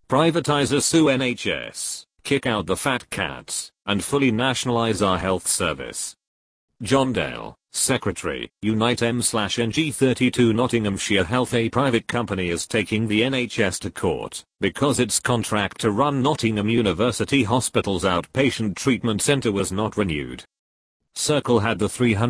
Privatizers sue NHS, kick out the fat cats, and fully nationalize our health service. John Dale, Secretary, Unite M/NG32 Nottinghamshire Health. A private company is taking the NHS to court because its contract to run Nottingham University Hospital's outpatient treatment centre was not renewed. Circle had the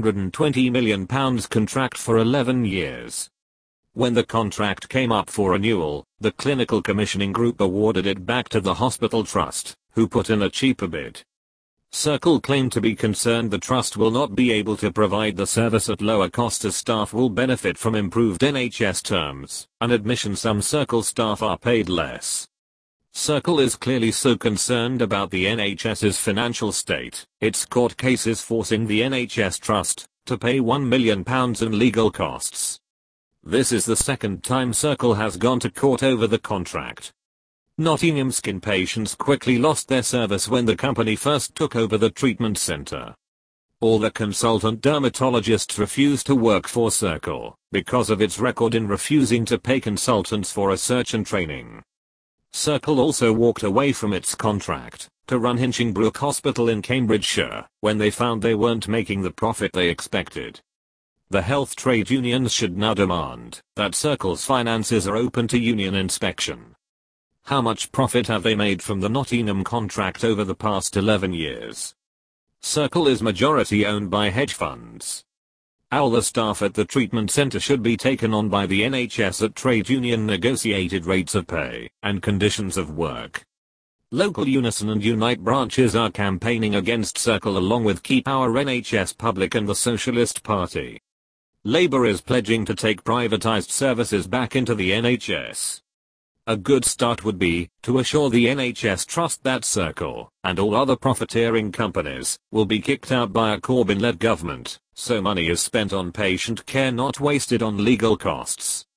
£320 million contract for 11 years. When the contract came up for renewal, the Clinical Commissioning Group awarded it back to the Hospital Trust, who put in a cheaper bid. Circle claimed to be concerned the trust will not be able to provide the service at lower cost as staff will benefit from improved NHS terms, and admission some Circle staff are paid less. Circle is clearly so concerned about the NHS's financial state, its court case is forcing the NHS Trust to pay £1 million in legal costs. This is the second time Circle has gone to court over the contract. Nottingham skin patients quickly lost their service when the company first took over the treatment centre. All the consultant dermatologists refused to work for Circle because of its record in refusing to pay consultants for research and training. Circle also walked away from its contract to run Hinchingbrook Hospital in Cambridgeshire when they found they weren't making the profit they expected. The health trade unions should now demand that Circle's finances are open to union inspection. How much profit have they made from the Nottingham contract over the past 11 years? Circle is majority owned by hedge funds. All the staff at the treatment centre should be taken on by the NHS at trade union negotiated rates of pay and conditions of work. Local Unison and Unite branches are campaigning against Circle along with Keep Our NHS Public and the Socialist Party. Labour is pledging to take privatised services back into the NHS. A good start would be to assure the NHS Trust that Circle and all other profiteering companies will be kicked out by a Corbyn-led government, so money is spent on patient care not wasted on legal costs.